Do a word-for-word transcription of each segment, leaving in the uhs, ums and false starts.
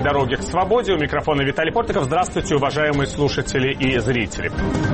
«Дороги к свободе». У микрофона Виталий Портников. Здравствуйте, уважаемые слушатели и зрители.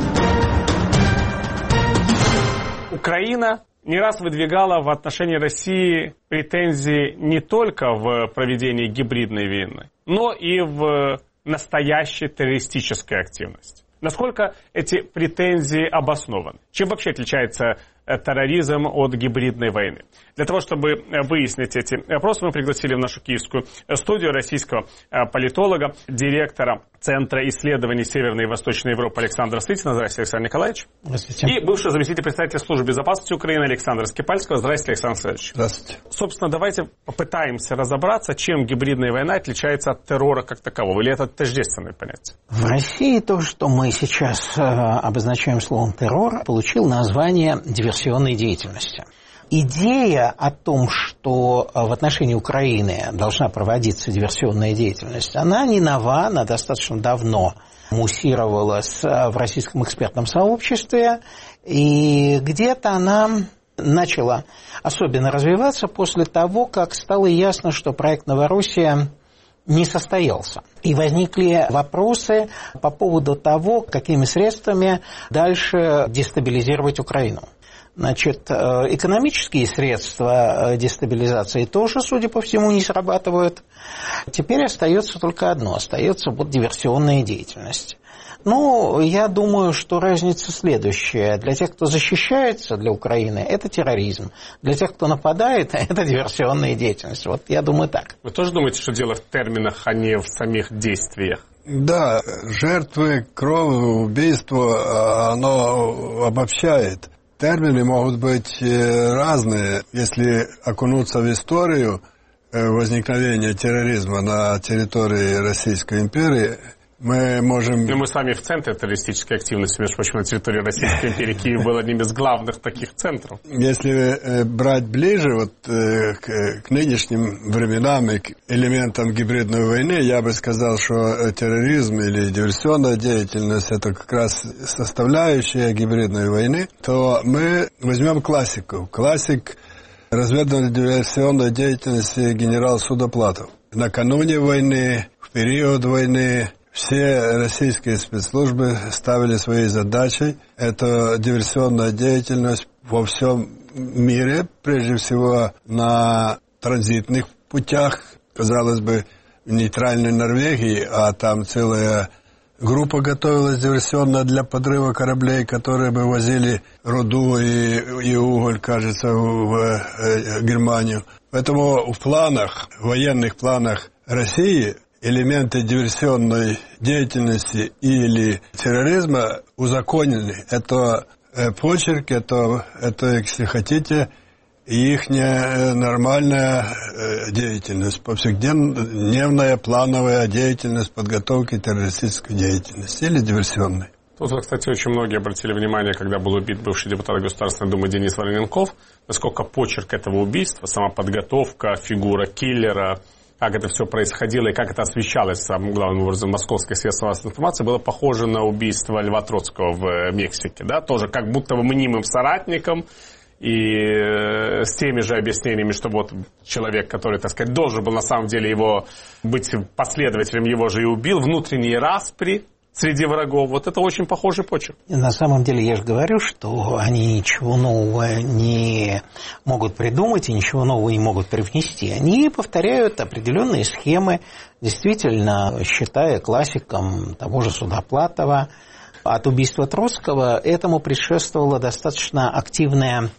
Украина не раз выдвигала в отношении России претензии не только в проведении гибридной войны, но и в настоящей террористической активности. Насколько эти претензии обоснованы? Чем вообще отличается терроризм от гибридной войны? Для того, чтобы выяснить эти вопросы, мы пригласили в нашу киевскую студию российского политолога, директора Центра исследований Северной и Восточной Европы Александра Стытина. Здравствуйте, Александр Николаевич. Здравствуйте. И бывший заместитель председателя Службы безопасности Украины Александр Скипальского. Здравствуйте, Александр Александрович. Здравствуйте. Собственно, давайте попытаемся разобраться, чем гибридная война отличается от террора как такового. Или это тождественное понятие? В России то, что мы сейчас э, обозначаем словом террор, получил название диверсионной деятельности. Идея о том, что в отношении Украины должна проводиться диверсионная деятельность, она не нова, она достаточно давно муссировалась в российском экспертном сообществе, и где-то она начала особенно развиваться после того, как стало ясно, что проект «Новороссия» не состоялся. И возникли вопросы по поводу того, какими средствами дальше дестабилизировать Украину. Значит, экономические средства дестабилизации тоже, судя по всему, не срабатывают. Теперь остается только одно, остается вот диверсионная деятельность. Ну, я думаю, что разница следующая. Для тех, кто защищается для Украины, это терроризм. Для тех, кто нападает, это диверсионная деятельность. Вот я думаю так. Вы тоже думаете, что дело в терминах, а не в самих действиях? Да, жертвы, кровь, убийство, оно обобщает. Термины могут быть разные. Если окунуться в историю возникновения терроризма на территории Российской империи, мы можем... Ну, мы с вами в центре террористической активности, между прочим, на территории Российской империи. Киев был одним из главных таких центров. Если брать ближе вот, к, к нынешним временам и к элементам гибридной войны, я бы сказал, что терроризм или диверсионная деятельность – это как раз составляющая гибридной войны, то мы возьмем классику. Классик разведывательной диверсионной деятельности генерал Судоплатов. Накануне войны, в период войны, все российские спецслужбы ставили своей задачей эту диверсионную деятельность во всем мире, прежде всего на транзитных путях, казалось бы, в нейтральной Норвегии, а там целая группа готовилась диверсионная для подрыва кораблей, которые бы возили руду и, и уголь, кажется, в, в Германию. Поэтому в планах, в военных планах России элементы диверсионной деятельности или терроризма узаконены. Это почерк, это, это, если хотите, их нормальная деятельность, повседневная плановая деятельность подготовки террористической деятельности или диверсионной. Тут, кстати, очень многие обратили внимание, когда был убит бывший депутат Государственной Думы Денис Вороненков, насколько почерк этого убийства, сама подготовка, фигура киллера, как это все происходило и как это освещалось, самым главным образом, московских средств массовой информации, было похоже на убийство Льва Троцкого в Мексике. Да? Тоже как будто бы мнимым соратником и с теми же объяснениями, что вот человек, который, так сказать, должен был на самом деле его быть последователем, его же и убил, внутренние распри среди врагов. Вот это очень похожий почерк. На самом деле, я же говорю, что они ничего нового не могут придумать и ничего нового не могут привнести. Они повторяют определенные схемы, действительно считая классиком того же Судоплатова. От убийства Троцкого этому предшествовала достаточно активная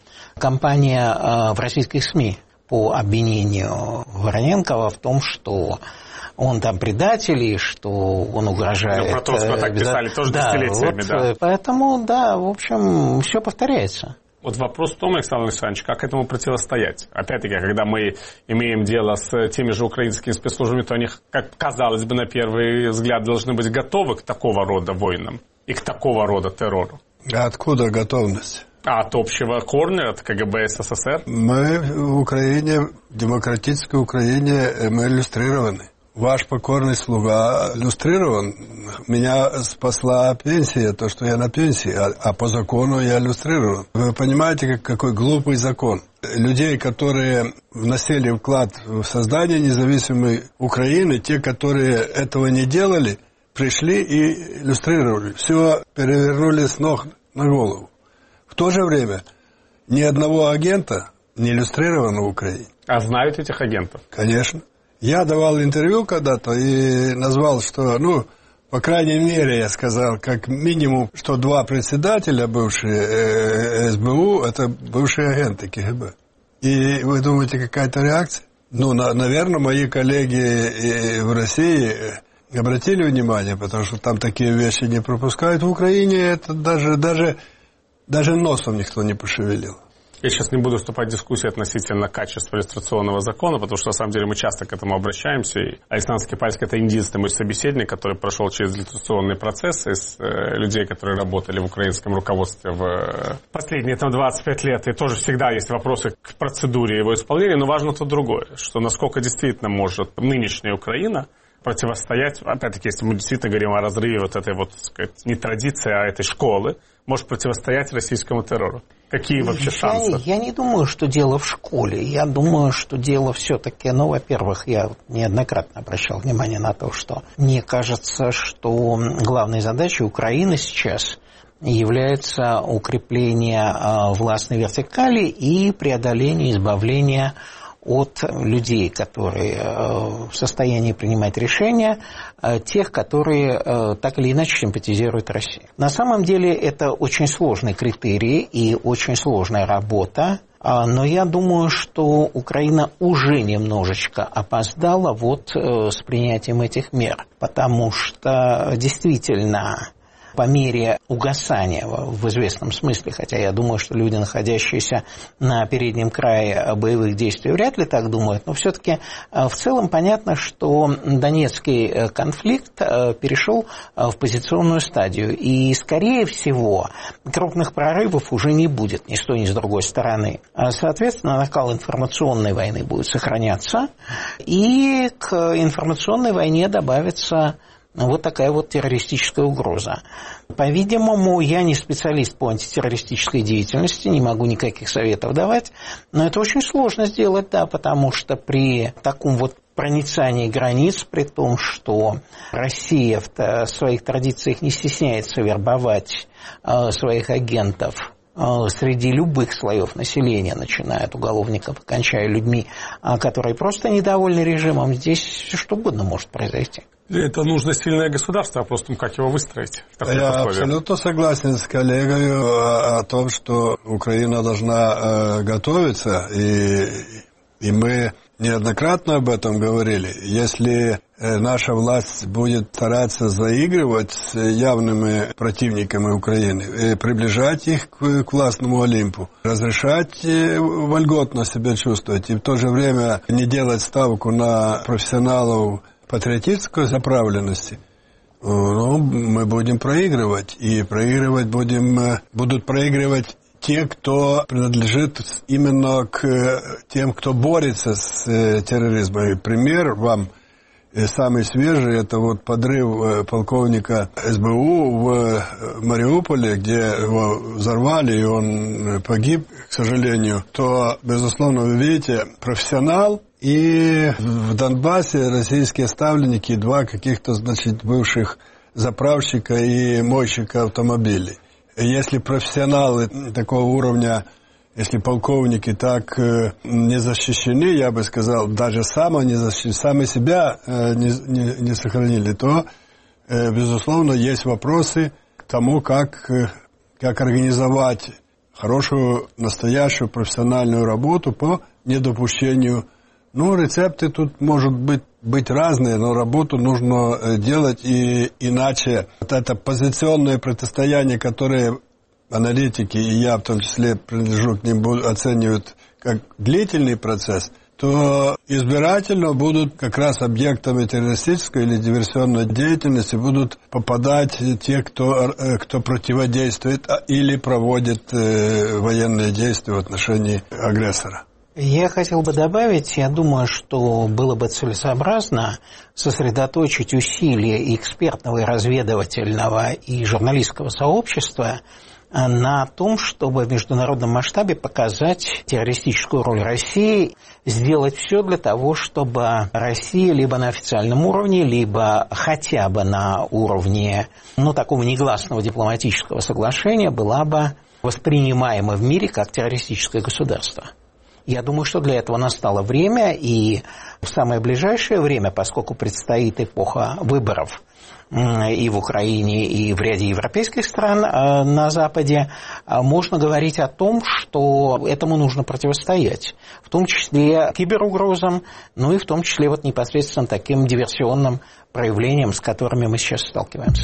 кампания в российских СМИ по обвинению Вороненкова в том, что он там предатель, и что он угрожает... Ну, про Троцкого так писали тоже да, десятилетиями, вот, да. Поэтому, да, в общем, все повторяется. Вот вопрос в том, Александр Александрович, как этому противостоять? Опять-таки, когда мы имеем дело с теми же украинскими спецслужбами, то они, как казалось бы, на первый взгляд, должны быть готовы к такого рода войнам и к такого рода террору. А откуда готовность? А от общего корня, от КГБ СССР? Мы в Украине, в демократической Украине, мы иллюстрированы. Ваш покорный слуга иллюстрирован. Меня спасла пенсия, то, что я на пенсии, а, а по закону я иллюстрирован. Вы понимаете, как, какой глупый закон? людей, которые вносили вклад в создание независимой Украины, те, которые этого не делали, пришли и иллюстрировали. Все перевернули с ног на голову. В то же время ни одного агента не иллюстрировано в Украине. А знают этих агентов? Конечно. Я давал интервью когда-то и назвал, что, ну, по крайней мере, я сказал, как минимум, что два председателя, бывшие СБУ, это бывшие агенты КГБ. И вы думаете, какая-то реакция? Ну, на, наверное, мои коллеги в России обратили внимание, потому что там такие вещи не пропускают. В Украине это даже, даже, даже носом никто не пошевелил. Я сейчас не буду вступать в дискуссию относительно качества иллюстрационного закона, потому что, на самом деле, мы часто к этому обращаемся. И Александр Скрипальский – это единственный мой собеседник, который прошел через иллюстрационные процессы из э, людей, которые работали в украинском руководстве в э, последние там, двадцать пять лет. И тоже всегда есть вопросы к процедуре его исполнения, но важно то другое, что насколько действительно может нынешняя Украина противостоять, опять-таки, если мы действительно говорим о разрыве вот этой вот, так сказать, не традиции, а этой школы, может противостоять российскому террору. Какие вообще шансы? Я, я не думаю, что дело в школе. Я думаю, что дело все-таки, ну, во-первых, я неоднократно обращал внимание на то, что мне кажется, что главной задачей Украины сейчас является укрепление властной вертикали и преодоление, избавление от людей, которые в состоянии принимать решения, тех, которые так или иначе симпатизируют России. На самом деле это очень сложный критерий и очень сложная работа, но я думаю, что Украина уже немножечко опоздала вот с принятием этих мер, потому что действительно по мере угасания в известном смысле, хотя я думаю, что люди, находящиеся на переднем крае боевых действий, вряд ли так думают, но все-таки в целом понятно, что Донецкий конфликт перешел в позиционную стадию, и, скорее всего, крупных прорывов уже не будет ни с той, ни с другой стороны. Соответственно, накал информационной войны будет сохраняться, и к информационной войне добавится вот такая вот террористическая угроза. По-видимому, я не специалист по антитеррористической деятельности, не могу никаких советов давать, но это очень сложно сделать, да, потому что при таком вот проницании границ, при том, что Россия в своих традициях не стесняется вербовать своих агентов среди любых слоев населения, начиная от уголовников и кончая людьми, которые просто недовольны режимом, здесь что угодно может произойти. Это нужно сильное государство, а просто как его выстроить в таких Я условиях. абсолютно согласен с коллегой о, о том, что Украина должна э, готовиться, и, и мы неоднократно об этом говорили. Если э, наша власть будет стараться заигрывать с явными противниками Украины, и приближать их к, к властному Олимпу, разрешать э, вольготно себя чувствовать, и в то же время не делать ставку на профессионалов патриотической заправленности, ну, мы будем проигрывать. И проигрывать будем, будут проигрывать те, кто принадлежит именно к тем, кто борется с терроризмом. И пример вам самый свежий, это вот подрыв полковника СБУ в Мариуполе, где его взорвали, и он погиб, к сожалению. То, безусловно, вы видите, профессионал. И в Донбассе российские ставленники, два каких-то, значит, бывших заправщика и мойщика автомобилей. Если профессионалы такого уровня, если полковники так не защищены, я бы сказал, даже сами, не защищены, сами себя не, не, не сохранили, то, безусловно, есть вопросы к тому, как, как организовать хорошую, настоящую профессиональную работу по недопущению. Ну, рецепты тут, может быть, быть разные, но работу нужно делать, и иначе вот это позиционное противостояние, которое аналитики, и я в том числе принадлежу к ним, оценивают как длительный процесс, то избирательно будут как раз объектами террористической или диверсионной деятельности будут попадать те, кто, кто противодействует или проводит военные действия в отношении агрессора. Я хотел бы добавить, я думаю, что было бы целесообразно сосредоточить усилия и экспертного, и разведывательного, и журналистского сообщества на том, чтобы в международном масштабе показать террористическую роль России, сделать все для того, чтобы Россия либо на официальном уровне, либо хотя бы на уровне, ну, такого негласного дипломатического соглашения была бы воспринимаема в мире как террористическое государство. Я думаю, что для этого настало время, и в самое ближайшее время, поскольку предстоит эпоха выборов и в Украине, и в ряде европейских стран на Западе, можно говорить о том, что этому нужно противостоять, в том числе киберугрозам, ну и в том числе вот непосредственно таким диверсионным проявлениям, с которыми мы сейчас сталкиваемся.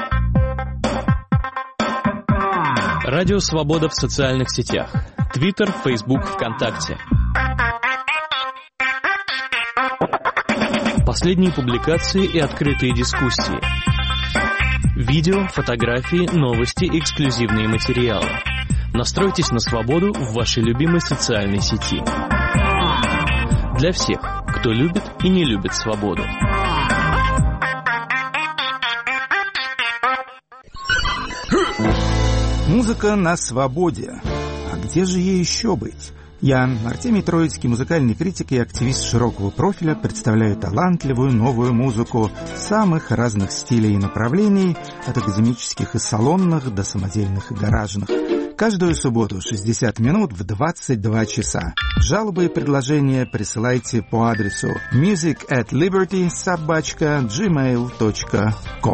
Радио «Свобода» в социальных сетях. Твиттер, Фейсбук, ВКонтакте. Последние публикации и открытые дискуссии. Видео, фотографии, новости, эксклюзивные материалы. Настройтесь на свободу в вашей любимой социальной сети. Для всех, кто любит и не любит свободу. Музыка на свободе. А где же ей еще быть? Я, Артемий Троицкий, музыкальный критик и активист широкого профиля, представляю талантливую новую музыку самых разных стилей и направлений, от академических и салонных до самодельных и гаражных. Каждую субботу шестьдесят минут в двадцать два часа. Жалобы и предложения присылайте по адресу music at liberty собака gmail точка com.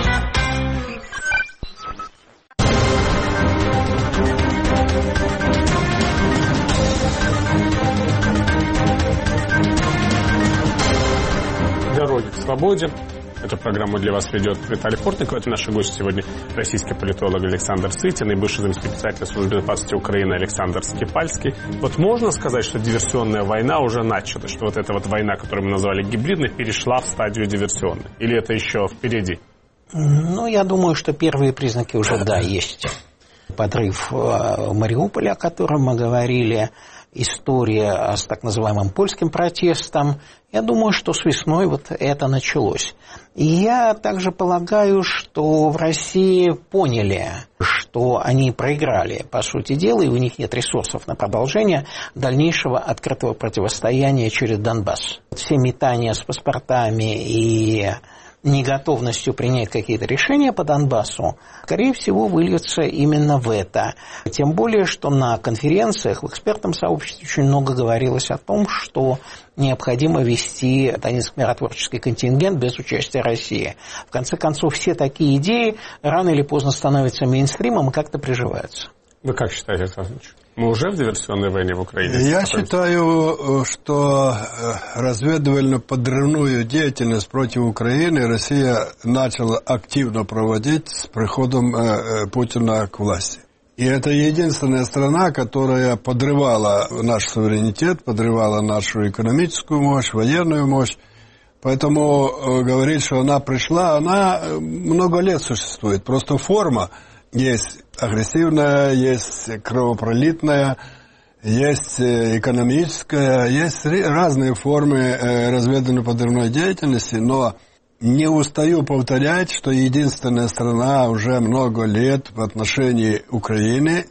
«Дороги к свободе». Эту программу для вас ведет Виталий Портников. Это наши гости сегодня российский политолог Александр Сытин и бывший заместитель председателя Службы безопасности Украины Александр Скипальский. Вот можно сказать, что диверсионная война уже начата, что вот эта вот война, которую мы назвали гибридной, перешла в стадию диверсионной? Или это еще впереди? Ну, я думаю, что первые признаки уже, да, есть. Подрыв Мариуполя, о котором мы говорили, история с так называемым польским протестом. Я думаю, что с весной вот это началось. И я также полагаю, что в России поняли, что они проиграли, по сути дела, и у них нет ресурсов на продолжение дальнейшего открытого противостояния через Донбасс. Все метания с паспортами и неготовностью принять какие-то решения по Донбассу, скорее всего, выльются именно в это. Тем более, что на конференциях в экспертном сообществе очень много говорилось о том, что необходимо вести Донецкий миротворческий контингент без участия России. В конце концов, все такие идеи рано или поздно становятся мейнстримом и как-то приживаются. Вы как считаете, Александр Ильич? Мы уже в диверсионной войне в Украине? Я считаю, что разведывально-подрывную деятельность против Украины Россия начала активно проводить с приходом Путина к власти. И это единственная страна, которая подрывала наш суверенитет, подрывала нашу экономическую мощь, военную мощь. Поэтому говорить, что она пришла, она много лет существует. Просто форма есть агрессивная, есть кровопролитная, есть экономическая, есть разные формы разведывательно-подрывной деятельности, но не устаю повторять, что единственная страна уже много лет в отношении Украины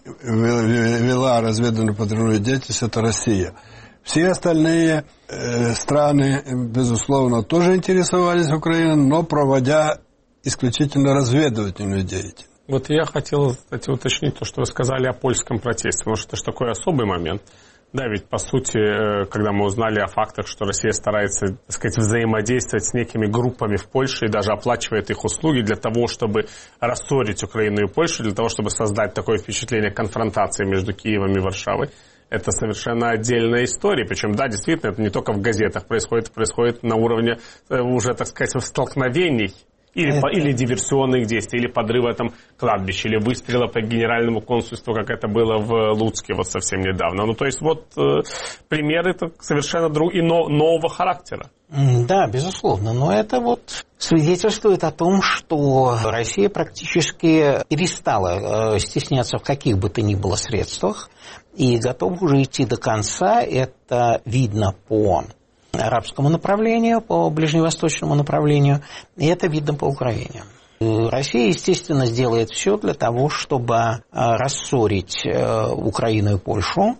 вела разведывательно-подрывную деятельность, это Россия. Все остальные э, страны, безусловно, тоже интересовались Украиной, но проводя исключительно разведывательную деятельность. Вот я хотел, кстати, уточнить то, что вы сказали о польском протесте, потому что это же такой особый момент. Да, ведь, по сути, когда мы узнали о фактах, что Россия старается, так сказать, взаимодействовать с некими группами в Польше и даже оплачивает их услуги для того, чтобы рассорить Украину и Польшу, для того, чтобы создать такое впечатление конфронтации между Киевом и Варшавой, это совершенно отдельная история. Причем, да, действительно, это не только в газетах происходит, происходит на уровне уже, так сказать, столкновений. Или, по, или диверсионных действий, или подрыва там кладбища, или выстрела по генеральному консульству, как это было в Луцке вот совсем недавно. Ну, то есть, вот э, примеры совершенно друг, и но, нового характера. Да, безусловно. Но это вот свидетельствует о том, что Россия практически перестала э, стесняться в каких бы то ни было средствах и готова уже идти до конца. Это видно по арабскому направлению, по ближневосточному направлению, и это видно по Украине. Россия, естественно, сделает все для того, чтобы рассорить Украину и Польшу.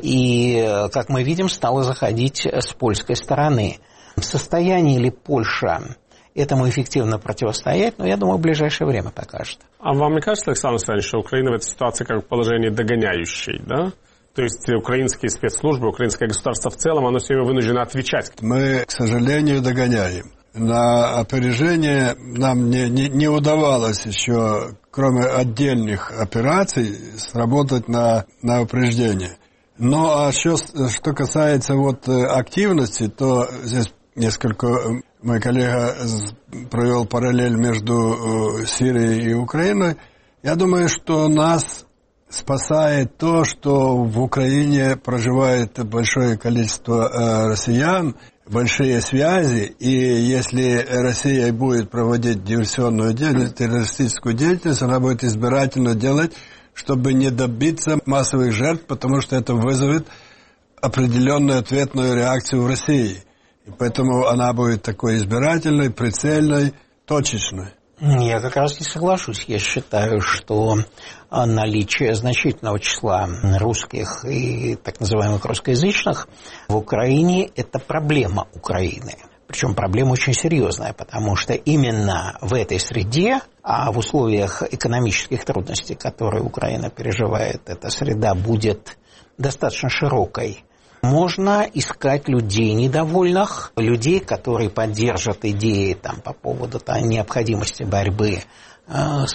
И, как мы видим, стала заходить с польской стороны. В состоянии ли Польша этому эффективно противостоять, но я думаю, в ближайшее время покажет. А вам не кажется, Александр Александрович, что Украина в этой ситуации как в положении догоняющей, да? То есть украинские спецслужбы, украинское государство в целом, оно все время вынуждено отвечать. Мы, к сожалению, догоняем. На опережение нам не, не, не удавалось еще, кроме отдельных операций, сработать на, на упреждение. Ну, а что, что касается вот активности, то здесь несколько мой коллега провел параллель между Сирией и Украиной. Я думаю, что нас спасает то, что в Украине проживает большое количество россиян, большие связи, и если Россия будет проводить диверсионную деятельность, террористическую деятельность, она будет избирательно делать, чтобы не добиться массовых жертв, потому что это вызовет определенную ответную реакцию в России. И поэтому она будет такой избирательной, прицельной, точечной. Я как раз не соглашусь. Я считаю, что наличие значительного числа русских и так называемых русскоязычных в Украине – это проблема Украины. Причем проблема очень серьезная, потому что именно в этой среде, а в условиях экономических трудностей, которые Украина переживает, эта среда будет достаточно широкой. Можно искать людей недовольных, людей, которые поддержат идеи там, по поводу там, необходимости борьбы э,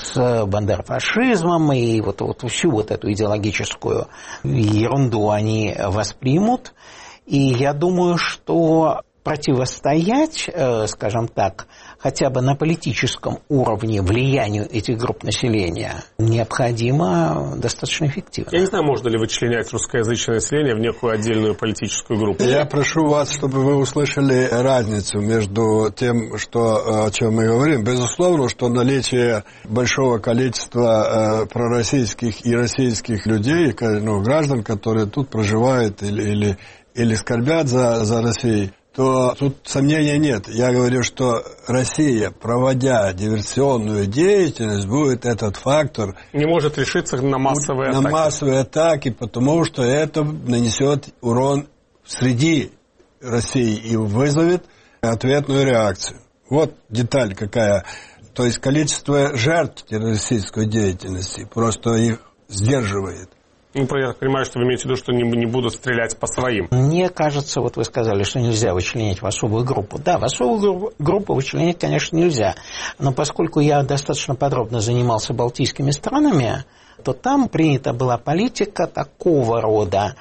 с бандерофашизмом, и вот, вот всю вот эту идеологическую ерунду они воспримут. И я думаю, что противостоять, э, скажем так, хотя бы на политическом уровне влиянию этих групп населения необходимо достаточно эффективно. Я не знаю, можно ли вычленять русскоязычное население в некую отдельную политическую группу. Я прошу вас, чтобы вы услышали разницу между тем, что, о чем мы говорим. Безусловно, что наличие большого количества э, пророссийских и российских людей, ну, граждан, которые тут проживают или, или, или скорбят за, за Россией, то тут сомнения нет. Я говорю, что Россия, проводя диверсионную деятельность, будет этот фактор... Не может решиться на массовые на атаки. На массовые атаки, потому что это нанесет урон среди России и вызовет ответную реакцию. Вот деталь какая. То есть количество жертв террористической деятельности просто их сдерживает. Ну, я понимаю, что вы имеете в виду, что не, не будут стрелять по своим. Мне кажется, вот вы сказали, что нельзя вычленять в особую группу. Да, в особую группу вычленять, конечно, нельзя. Но поскольку я достаточно подробно занимался балтийскими странами, то там принята была политика такого рода,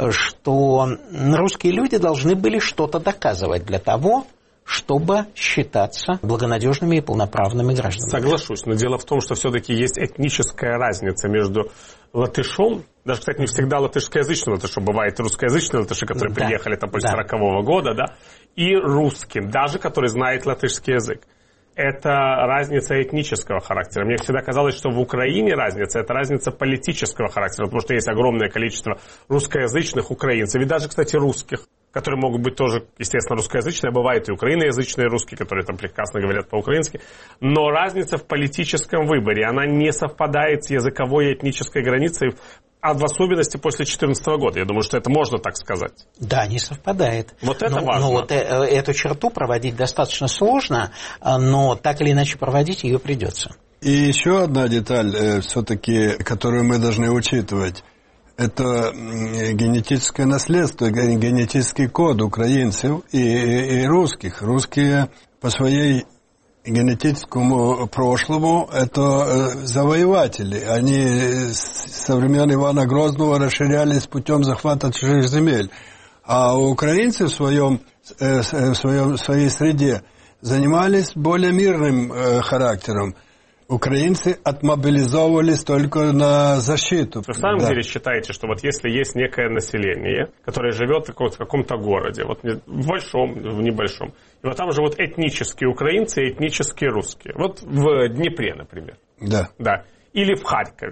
что русские люди должны были что-то доказывать для того, чтобы считаться благонадежными и полноправными гражданами. Соглашусь, но дело в том, что все-таки есть этническая разница между латышом, даже, кстати, не всегда латышскоязычным латышом, бывает русскоязычные латыши, которые да. приехали там после сорокового года, да, и русским, даже который знает латышский язык. Это разница этнического характера. Мне всегда казалось, что в Украине разница – это разница политического характера, потому что есть огромное количество русскоязычных украинцев, и даже, кстати, русских, которые могут быть тоже, естественно, русскоязычные, а бывают и украиноязычные русские, которые там прекрасно говорят по-украински. Но разница в политическом выборе, она не совпадает с языковой и этнической границей, а в особенности после две тысячи четырнадцатого года. Я думаю, что это можно так сказать. Да, не совпадает. Вот это но, важно. Но вот э, эту черту проводить достаточно сложно, но так или иначе проводить ее придется. И еще одна деталь, э, все-таки, которую мы должны учитывать. Это генетическое наследство, генетический код украинцев и, и, и русских. Русские по своей генетическому прошлому это завоеватели. Они со времен Ивана Грозного расширялись путем захвата чужих земель. А украинцы в, своем, в, своем, в своей среде занимались более мирным характером. Украинцы отмобилизовывались только на защиту. Вы в самом да. деле считаете, что вот если есть некое население, которое живет в каком-то городе, вот в большом, в небольшом, и вот там живут этнические украинцы и этнические русские. Вот в Днепре, например. Да. Да. Или в Харькове.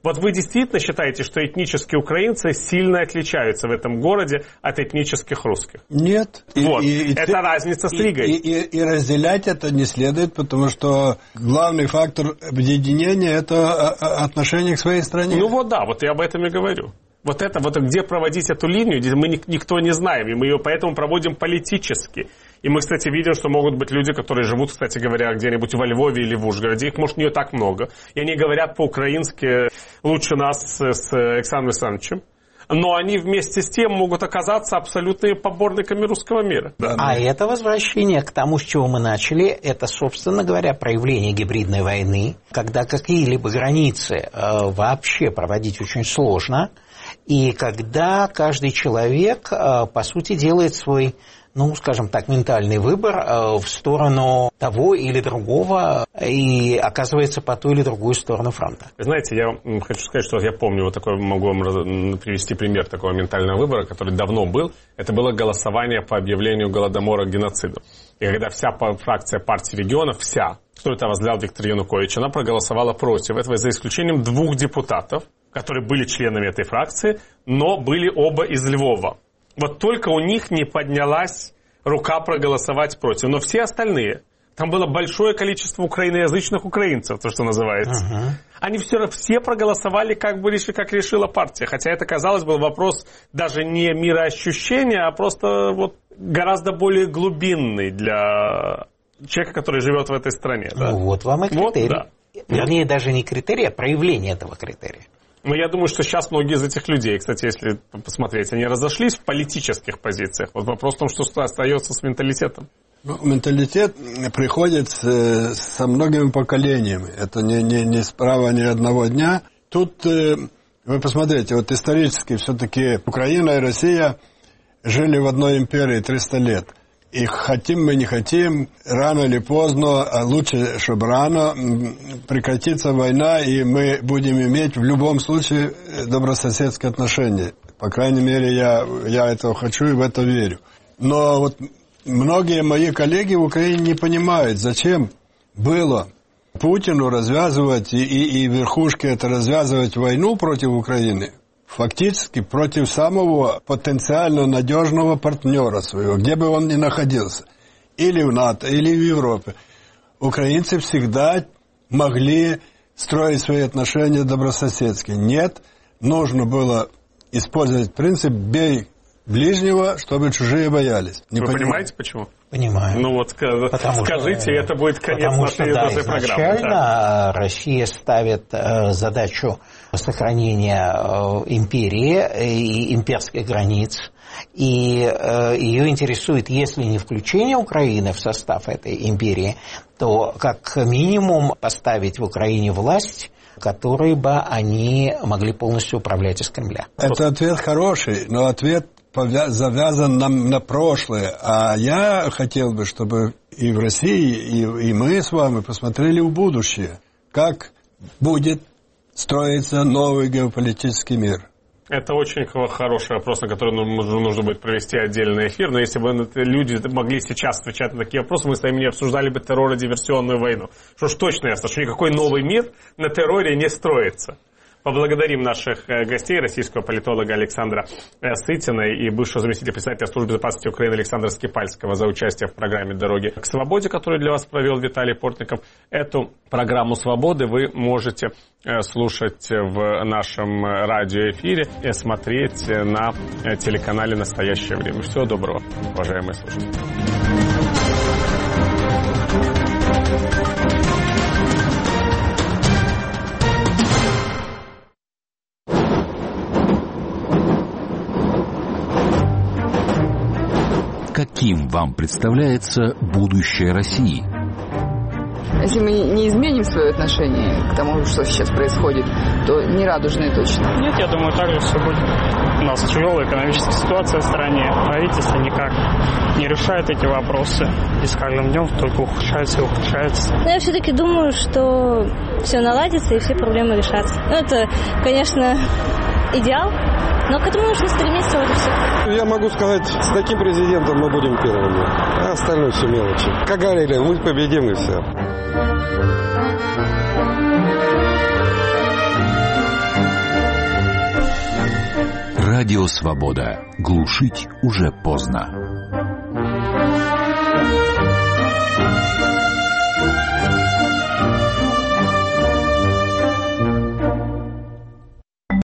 Вот вы действительно считаете, что этнические украинцы сильно отличаются в этом городе от этнических русских? Нет. Вот. И, и, это и, разница с Ригой. И, и, и разделять это не следует, потому что главный фактор объединения – это отношение к своей стране. Ну вот да, вот я об этом и говорю. Вот это, вот где проводить эту линию, мы никто не знаем, и мы ее поэтому проводим политически. И мы, кстати, видим, что могут быть люди, которые живут, кстати говоря, где-нибудь во Львове или в Ужгороде. Их, может, не так много. И они говорят по-украински лучше нас с Александром Александровичем. Но они вместе с тем могут оказаться абсолютными поборниками русского мира. Да. А это возвращение к тому, с чего мы начали, это, собственно говоря, проявление гибридной войны, когда какие-либо границы э, вообще проводить очень сложно, и когда каждый человек, э, по сути, делает свой, ну, скажем так, ментальный выбор э, в сторону того или другого и оказывается по ту или другую сторону фронта. Знаете, я хочу сказать, что я помню, вот такой, могу вам привести пример такого ментального выбора, который давно был. Это было голосование по объявлению Голодомора геноцидом. И когда вся фракция партии регионов, вся, кто это возглавлял Виктор Янукович, она проголосовала против этого, за исключением двух депутатов, которые были членами этой фракции, но были оба из Львова. Вот только у них не поднялась рука проголосовать против. Но все остальные, там было большое количество украиноязычных украинцев, то, что называется. Uh-huh. Они все, все проголосовали, как бы решили, как решила партия. Хотя это, казалось, был вопрос даже не мироощущения, а просто вот гораздо более глубинный для человека, который живет в этой стране. Да? Ну, вот вам и критерий. Вот, да. Вернее, даже не критерий, а проявление этого критерия. Но я думаю, что сейчас многие из этих людей, кстати, если посмотреть, они разошлись в политических позициях. Вот вопрос в том, что остается с менталитетом. Ну, менталитет приходит с, со многими поколениями. Это не, не, не справа ни одного дня. Тут э, вы посмотрите, вот исторически все-таки Украина и Россия жили в одной империи триста лет. И хотим мы, не хотим, рано или поздно, а лучше, чтобы рано, прекратится война, и мы будем иметь в любом случае добрососедские отношения. По крайней мере, я, я этого хочу и в это верю. Но вот многие мои коллеги в Украине не понимают, зачем было Путину развязывать и, и, и верхушке это развязывать войну против Украины. Фактически против самого потенциально надежного партнера своего, где бы он ни находился, или в НАТО, или в Европе. Украинцы всегда могли строить свои отношения добрососедские. Нет, нужно было использовать принцип «бей ближнего, чтобы чужие боялись». Не Вы понимаете, понимаете почему? Понимаю. Ну вот потому скажите, что, это будет конец потому нашей, что, да, нашей программы. Изначально да. Россия ставит э, задачу сохранения э, империи и имперских границ. И э, ее интересует, если не включение Украины в состав этой империи, то как минимум поставить в Украине власть, которой бы они могли полностью управлять из Кремля. Это ответ хороший, но ответ завязан на, на прошлое. А я хотел бы, чтобы и в России, и, и мы с вами посмотрели в будущее, как будет строиться новый геополитический мир. Это очень хороший вопрос, на который нужно, нужно будет провести отдельный эфир. Но если бы люди могли сейчас отвечать на такие вопросы, мы с вами не обсуждали бы террор и диверсионную войну. Что ж точно ясно, что никакой новый мир на терроре не строится. Поблагодарим наших гостей, российского политолога Александра Сытина и бывшего заместителя председателя службы безопасности Украины Александра Скипальского за участие в программе «Дороги к свободе», которую для вас провел Виталий Портников. Эту программу «Свободы» вы можете слушать в нашем радиоэфире и смотреть на телеканале «Настоящее время». Всего доброго, уважаемые слушатели. Каким вам представляется будущее России? Если мы не изменим свое отношение к тому, что сейчас происходит, то не радужное точно. Нет, я думаю, так же все будет. У нас тяжелая экономическая ситуация в стране. Правительство никак не решает эти вопросы. И с каждым днем только ухудшается и ухудшается. Но я все-таки думаю, что все наладится и все проблемы решатся. Ну, это, конечно, идеал, но к этому нужно стремиться, вот и все. Я могу сказать, с таким президентом мы будем первыми, а остальное все мелочи. Как говорили, мы победим и все. Радио «Свобода». Глушить уже поздно.